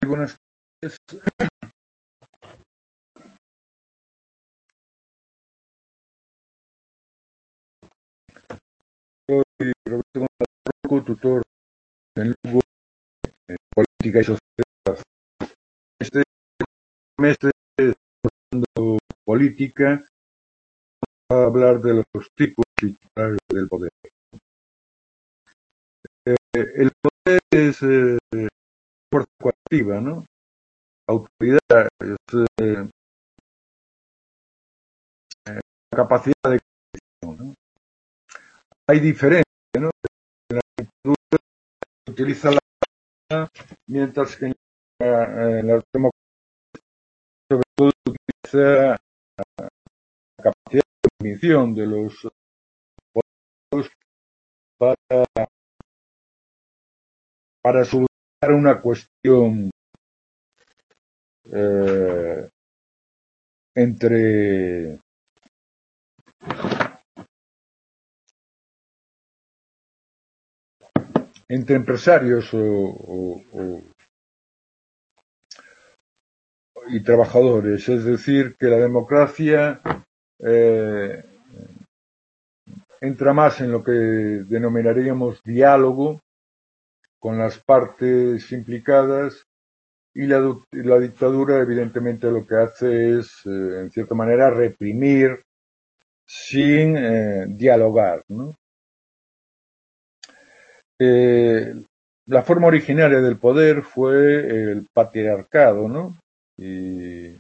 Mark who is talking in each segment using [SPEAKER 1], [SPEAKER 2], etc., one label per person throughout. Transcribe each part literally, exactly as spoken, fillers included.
[SPEAKER 1] Buenas tardes. Soy Roberto González, tutor en Lugo en política y sociedad. Este mes de política vamos a hablar de los tipos y clases del poder. Eh, el poder es eh, fuerza coactiva, ¿no? Autoridad es eh, capacidad de acción, ¿no? Hay diferencia, ¿no? En la dictadura se utiliza la mientras que en la, en la democracia sobre todo se utiliza la capacidad de cognición de los poderes para, para solucionar una cuestión eh, entre entre empresarios o, o, o, y trabajadores. Es decir, que la democracia eh, entra más en lo que denominaríamos diálogo con las partes implicadas y la, la dictadura evidentemente lo que hace es, eh, en cierta manera, reprimir sin eh, dialogar, ¿no? Eh, la forma originaria del poder fue el patriarcado, ¿no? Y,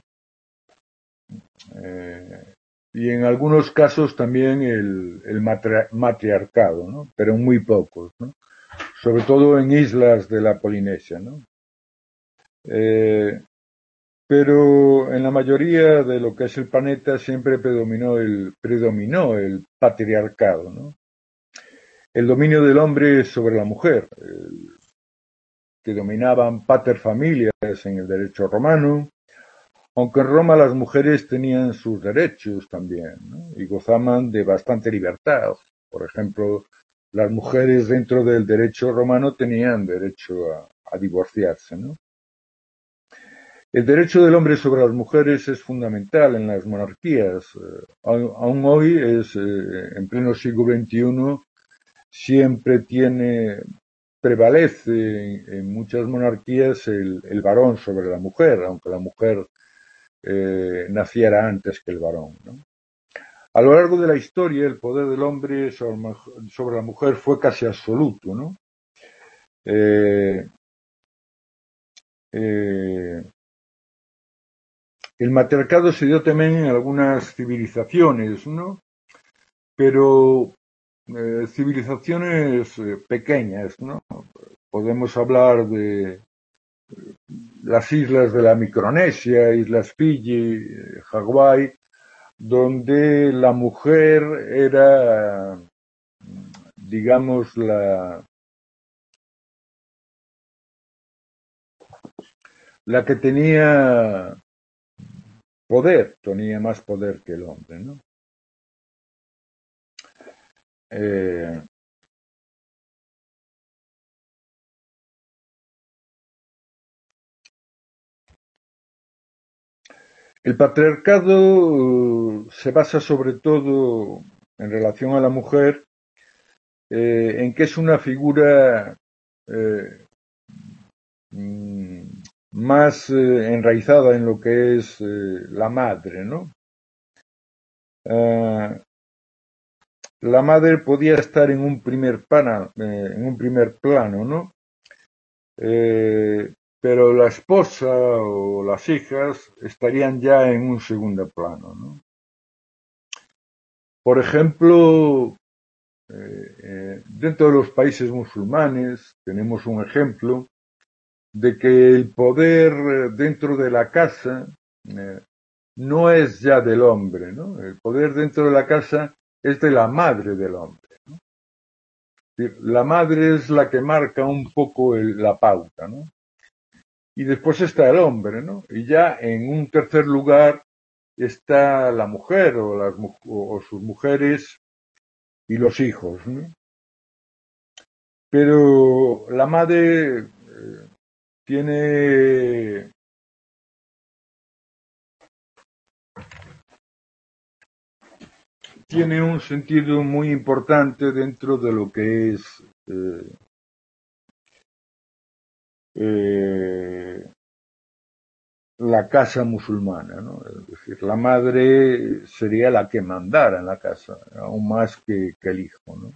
[SPEAKER 1] eh, y en algunos casos también el, el matri matriarcado, ¿no? Pero en muy pocos, ¿no? Sobre todo en islas de la Polinesia, ¿no? Eh, pero en la mayoría de lo que es el planeta siempre predominó el, predominó el patriarcado, ¿no? El dominio del hombre sobre la mujer, el, que dominaban pater familias en el derecho romano, aunque en Roma las mujeres tenían sus derechos también, ¿no? Y gozaban de bastante libertad. Por ejemplo, las mujeres dentro del derecho romano tenían derecho a, a divorciarse, ¿no? El derecho del hombre sobre las mujeres es fundamental en las monarquías. Eh, aún hoy, es, eh, en pleno siglo veintiuno, siempre tiene, prevalece en, en muchas monarquías el, el varón sobre la mujer, aunque la mujer eh, naciera antes que el varón, ¿no? A lo largo de la historia, el poder del hombre sobre, sobre la mujer fue casi absoluto, ¿no? Eh, eh, el matriarcado se dio también en algunas civilizaciones, ¿no? Pero eh, civilizaciones eh, pequeñas, ¿no? Podemos hablar de las islas de la Micronesia, Islas Fiji, Hawái, donde la mujer era, digamos, la, la que tenía poder, tenía más poder que el hombre, ¿no? Eh, el patriarcado se basa sobre todo en relación a la mujer eh, en que es una figura eh, más eh, enraizada en lo que es eh, la madre, ¿no? Uh, la madre podía estar en un primer plano, eh, en un primer plano, ¿no? Eh, pero la esposa o las hijas estarían ya en un segundo plano, ¿no? Por ejemplo, eh, eh, dentro de los países musulmanes tenemos un ejemplo de que el poder dentro de la casa eh, no es ya del hombre, ¿no? El poder dentro de la casa es de la madre del hombre, ¿no? La madre es la que marca un poco el, la pauta, ¿no? Y después está el hombre, ¿no? Y ya en un tercer lugar está la mujer o, las, o, o sus mujeres y los hijos, ¿no? Pero la madre tiene tiene un sentido muy importante dentro de lo que es eh, eh, la casa musulmana, ¿no? Es decir, la madre sería la que mandara en la casa, aún más que, que el hijo, ¿no?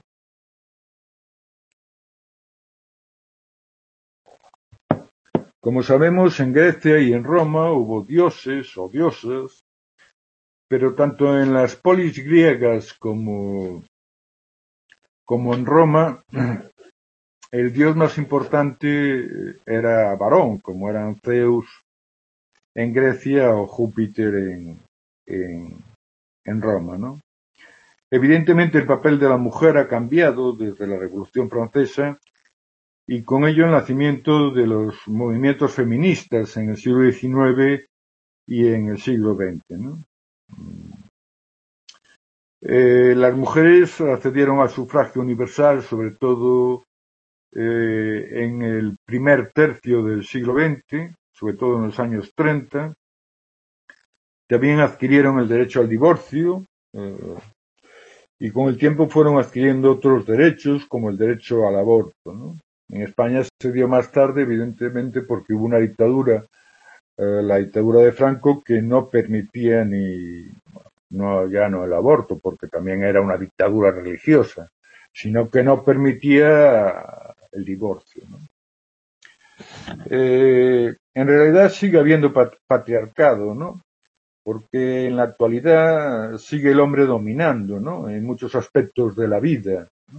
[SPEAKER 1] Como sabemos, en Grecia y en Roma hubo dioses o diosas, pero tanto en las polis griegas como, como en Roma, el dios más importante era varón, como eran Zeus en Grecia o Júpiter en, en, en Roma, ¿no? Evidentemente el papel de la mujer ha cambiado desde la Revolución Francesa y con ello el nacimiento de los movimientos feministas en el siglo diecinueve y en el siglo veinte, ¿no? Eh, las mujeres accedieron al sufragio universal, sobre todo eh, en el primer tercio del siglo veinte, sobre todo en los años treinta. También adquirieron el derecho al divorcio eh, y con el tiempo fueron adquiriendo otros derechos, como el derecho al aborto, ¿no? En España se dio más tarde, evidentemente, porque hubo una dictadura, eh, la dictadura de Franco, que no permitía ni, no ya no el aborto, porque también era una dictadura religiosa, sino que no permitía el divorcio, ¿no? Eh, en realidad sigue habiendo patriarcado, ¿no? Porque en la actualidad sigue el hombre dominando, ¿no? En muchos aspectos de la vida, ¿no?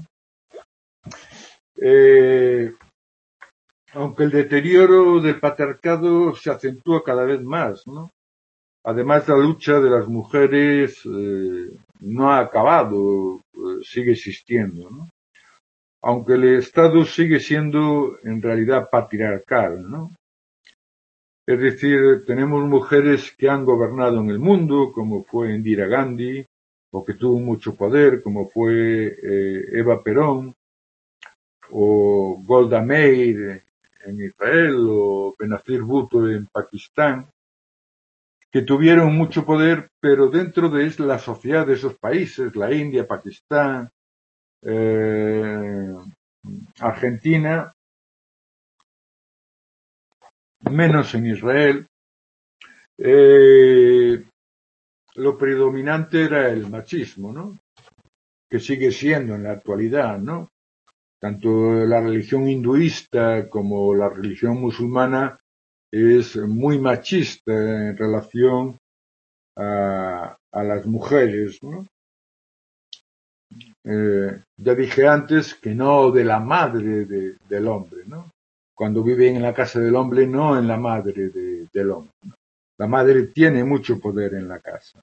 [SPEAKER 1] Eh, aunque el deterioro del patriarcado se acentúa cada vez más, ¿no? Además, la lucha de las mujeres eh, no ha acabado, eh, sigue existiendo, ¿no? Aunque el Estado sigue siendo en realidad patriarcal, ¿no? Es decir, tenemos mujeres que han gobernado en el mundo, como fue Indira Gandhi, o que tuvo mucho poder, como fue eh, Eva Perón, o Golda Meir en Israel, o Benazir Bhutto en Pakistán, que tuvieron mucho poder, pero dentro de la sociedad de esos países, la India, Pakistán, eh, Argentina, menos en Israel, eh, lo predominante era el machismo, ¿no? Que sigue siendo en la actualidad, ¿no? Tanto la religión hinduista como la religión musulmana es muy machista en relación a, a las mujeres, ¿no? Eh, ya dije antes que no de la madre de, del hombre, ¿no? Cuando viven en la casa del hombre, no en la madre de, del hombre, ¿no? La madre tiene mucho poder en la casa.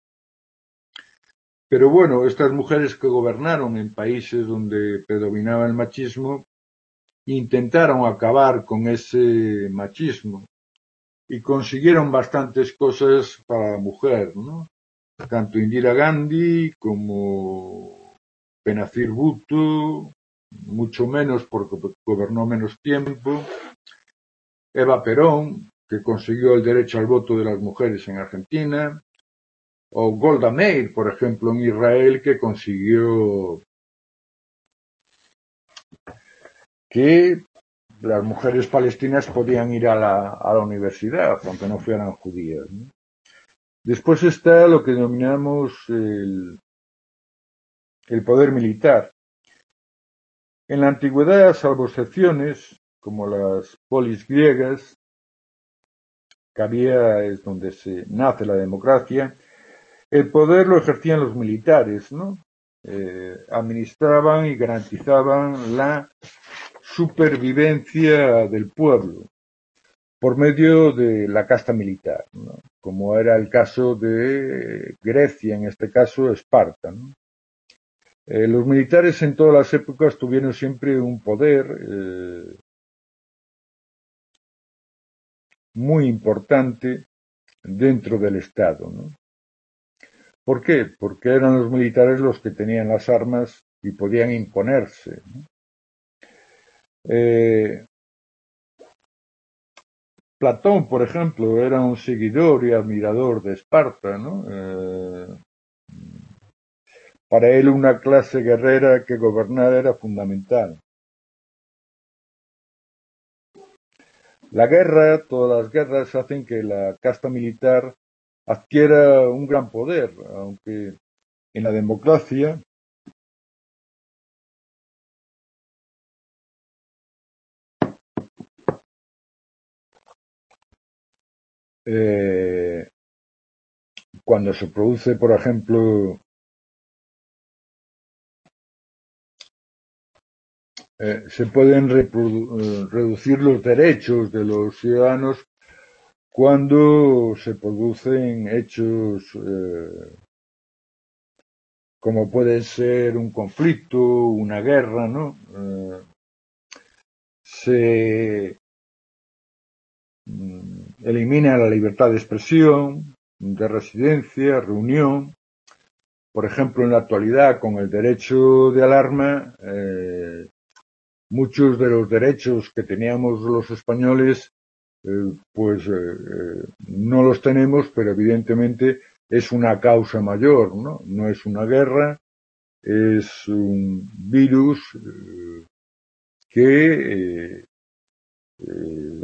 [SPEAKER 1] Pero bueno, estas mujeres que gobernaron en países donde predominaba el machismo, intentaron acabar con ese machismo y consiguieron bastantes cosas para la mujer, ¿no? Tanto Indira Gandhi como Benazir Bhutto, mucho menos porque gobernó menos tiempo, Eva Perón, que consiguió el derecho al voto de las mujeres en Argentina, o Golda Meir, por ejemplo, en Israel, que consiguió que las mujeres palestinas podían ir a la, a la universidad, aunque no fueran judías, ¿no? Después está lo que denominamos el, el poder militar. En la antigüedad, salvo excepciones, como las polis griegas, que había, es donde se nace la democracia, el poder lo ejercían los militares, ¿no? Eh, administraban y garantizaban la supervivencia del pueblo por medio de la casta militar, ¿no? Como era el caso de Grecia, en este caso Esparta, ¿no? Eh, los militares en todas las épocas tuvieron siempre un poder eh, muy importante dentro del Estado, ¿no? ¿Por qué? Porque eran los militares los que tenían las armas y podían imponerse, ¿no? Eh, Platón, por ejemplo, era un seguidor y admirador de Esparta, ¿no? Eh, para él una clase guerrera que gobernara era fundamental. La guerra, todas las guerras hacen que la casta militar adquiera un gran poder, aunque en la democracia eh, cuando se produce, por ejemplo, eh, se pueden eh, reducir los derechos de los ciudadanos cuando se producen hechos eh, como puede ser un conflicto, una guerra, ¿no? Eh, se mm, elimina la libertad de expresión, de residencia, reunión. Por ejemplo, en la actualidad, con el derecho de alarma, eh, muchos de los derechos que teníamos los españoles, eh, pues eh, eh, no los tenemos, pero evidentemente es una causa mayor, ¿no? No es una guerra, es un virus eh, que, eh, eh,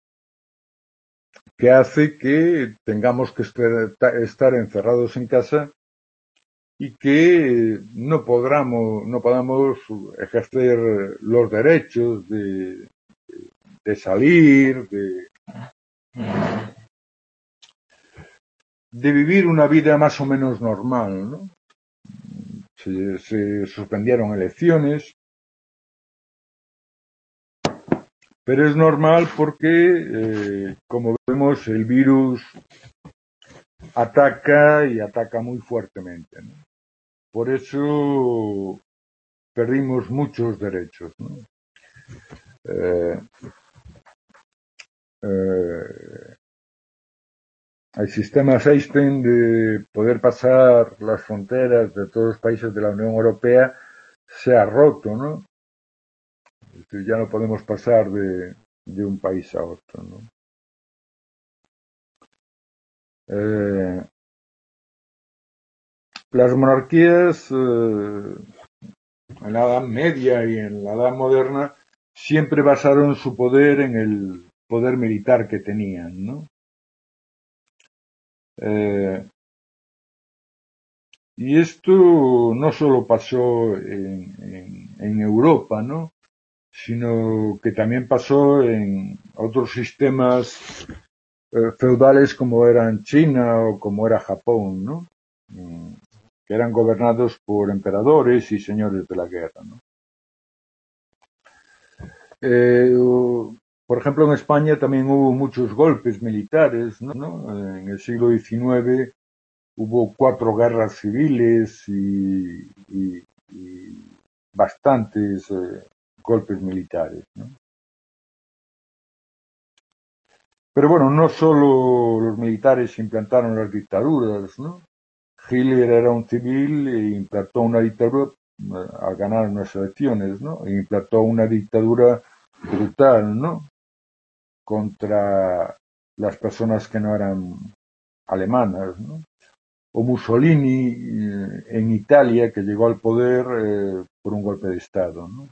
[SPEAKER 1] que hace que tengamos que estar, estar encerrados en casa y que no podamos, no podamos ejercer los derechos de, de salir, de, de vivir una vida más o menos normal, ¿no? Se, se suspendieron elecciones, pero es normal porque, eh, como vemos, el virus ataca y ataca muy fuertemente, ¿no? Por eso perdimos muchos derechos, ¿no? Eh, eh, el sistema Einstein de poder pasar las fronteras de todos los países de la Unión Europea se ha roto, ¿no? Es decir, ya no podemos pasar de, de un país a otro, ¿no? Eh, las monarquías eh, en la Edad Media y en la Edad Moderna siempre basaron su poder en el poder militar que tenían, ¿no? Eh, y esto no solo pasó en, en, en Europa, ¿no? Sino que también pasó en otros sistemas eh, feudales como eran China o como era Japón, ¿no? Mm, que eran gobernados por emperadores y señores de la guerra, ¿no? Eh, por ejemplo, en España también hubo muchos golpes militares, ¿no? En el siglo diecinueve hubo cuatro guerras civiles y, y, y bastantes eh, golpes militares, ¿no? Pero bueno, no solo los militares implantaron las dictaduras, ¿no? Hitler era un civil e implantó una dictadura eh, al ganar unas elecciones, ¿no? E implantó una dictadura brutal, ¿no? Contra las personas que no eran alemanas, ¿no? O Mussolini eh, en Italia, que llegó al poder eh, por un golpe de Estado, ¿no?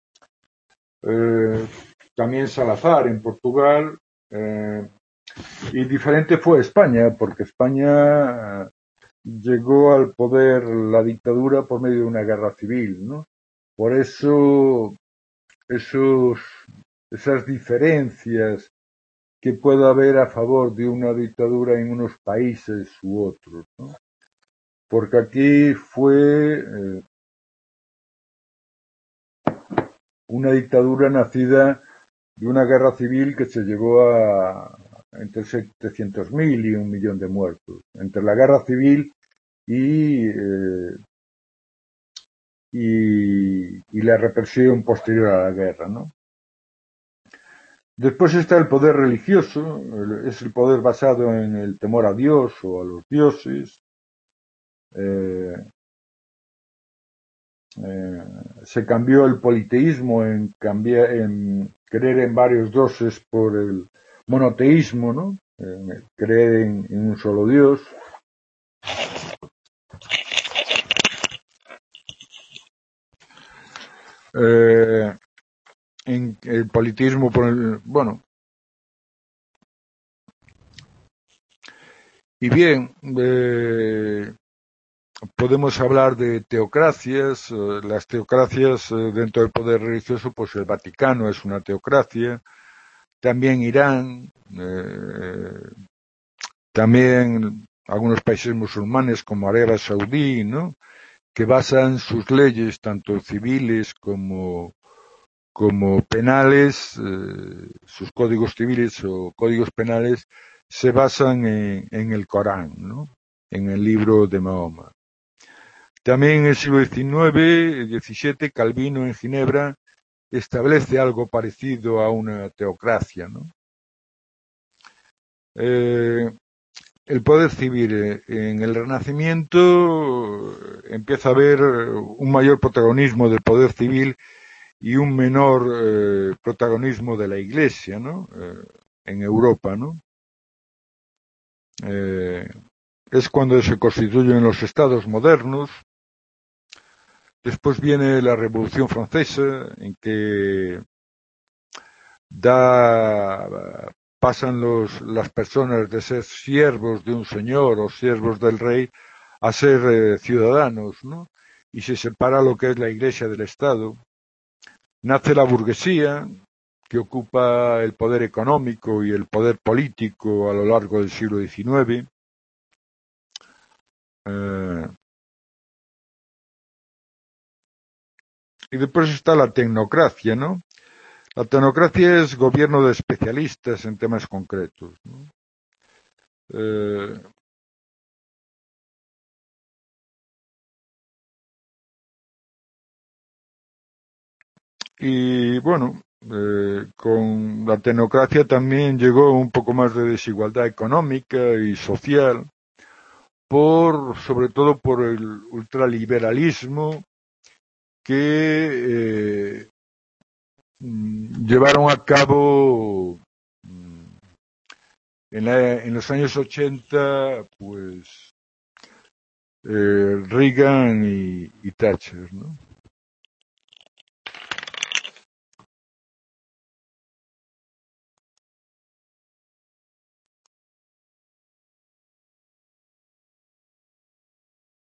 [SPEAKER 1] Eh, también Salazar en Portugal, eh, y diferente fue España, porque España eh, llegó al poder la dictadura por medio de una guerra civil, ¿no? Por eso esos, esas diferencias que pueda haber a favor de una dictadura en unos países u otros, ¿no? Porque aquí fue eh, una dictadura nacida de una guerra civil que se llevó a entre setecientos mil y un millón de muertos. Entre la guerra civil y, eh, y, y la represión posterior a la guerra, ¿no? Después está el poder religioso, es el poder basado en el temor a Dios o a los dioses. Eh, eh, se cambió el politeísmo en, cambiar, en creer en varios dioses por el, monoteísmo, ¿no? Eh, creer en, en un solo Dios. Eh, en el politismo, por el, bueno, y bien, eh, podemos hablar de teocracias, eh, las teocracias eh, dentro del poder religioso, pues el Vaticano es una teocracia, también Irán, eh, también algunos países musulmanes como Arabia Saudí, ¿no? Que basan sus leyes, tanto civiles como, como penales, eh, sus códigos civiles o códigos penales, se basan en, en el Corán, ¿no? En el libro de Mahoma. También en el siglo diecinueve, diecisiete, Calvino en Ginebra establece algo parecido a una teocracia, ¿no? Eh, el poder civil eh, en el Renacimiento eh, empieza a haber un mayor protagonismo del poder civil y un menor eh, protagonismo de la Iglesia, ¿no? Eh, en Europa, ¿no? Eh, es cuando se constituyen los estados modernos. Después viene la Revolución Francesa, en que da pasan los, las personas de ser siervos de un señor o siervos del rey a ser eh, ciudadanos, ¿no? Y se separa lo que es la Iglesia del Estado. Nace la burguesía, que ocupa el poder económico y el poder político a lo largo del siglo diecinueve. Eh, y después está la tecnocracia, ¿no? La tecnocracia es gobierno de especialistas en temas concretos, ¿no? Eh, y bueno, eh, con la tecnocracia también llegó un poco más de desigualdad económica y social, por, sobre todo por el ultraliberalismo que eh, llevaron a cabo en, la, en los años ochenta, pues eh, Reagan y, y Thatcher, ¿no?